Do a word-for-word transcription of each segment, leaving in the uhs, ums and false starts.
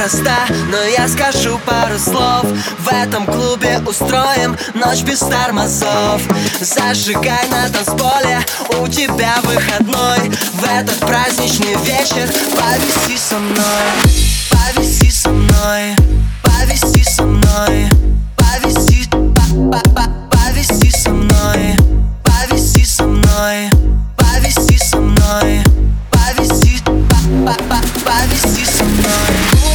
проста, но я скажу пару слов. В этом клубе устроим ночь без тормозов. Зажигай на танцполе, у тебя выходной. В этот праздничный вечер повиси со мной. Повиси со мной, повиси со мной, повиси, повиси со мной, повиси со мной, повиси со мной, повиси, повиси со мной.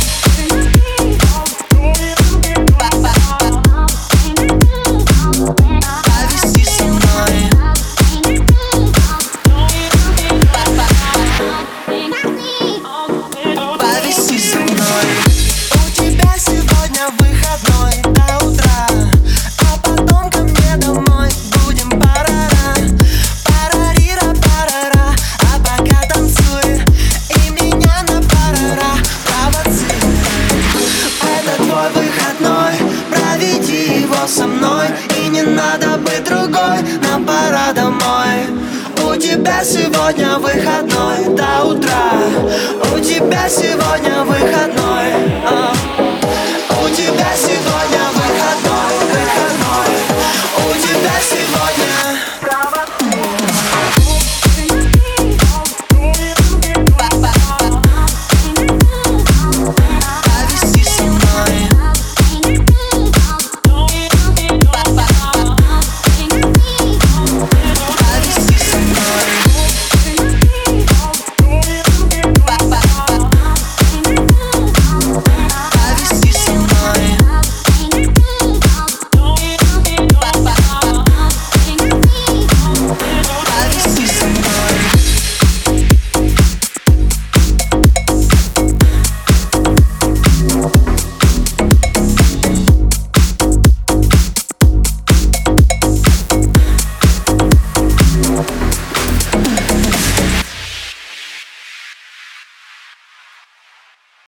Со мной, и не надо быть другой, нам пора домой. У тебя сегодня выходной до утра. У тебя сегодня выходной, а. У тебя сегодня